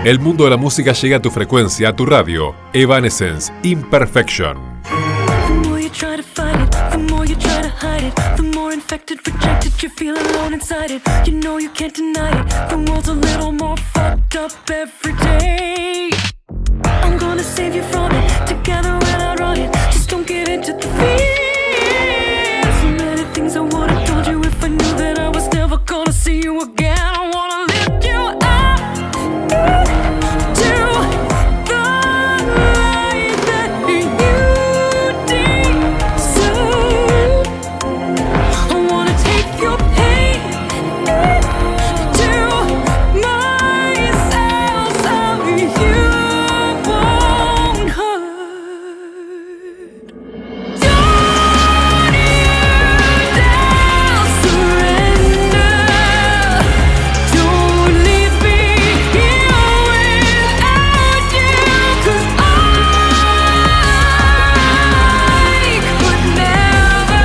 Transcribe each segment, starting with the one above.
El mundo de la música llega a tu frecuencia, a tu radio. Evanescence, Imperfection. The more you try to fight it, the more you try to hide it, the more infected, rejected, you feel alone inside it. You know you can't deny it, the world's a little more fucked up every day. I'm gonna save you from it, together when I run it. Just don't give in to the fear. So many things I would've told you if I knew that I was never gonna see you again. I wanna lift you up to the light that you deserve. I wanna take your pain to myself, so you won't hurt. Don't you dare surrender. Don't leave me here without you, 'cause I could never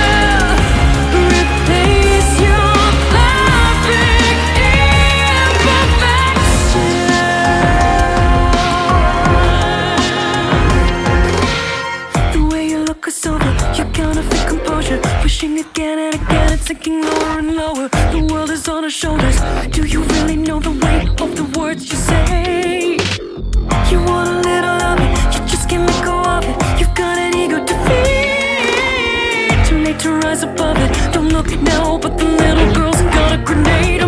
replace your perfect imperfection. The way you look is over, your counterfeit composure, pushing again and again and sinking lower and lower. The world is on our shoulders. Do you really know the weight of the words you say? You want a little of it, you just can't let go of it. You've got an ego to feed, too late to rise above it. Don't look now, but the little girl's got a grenade.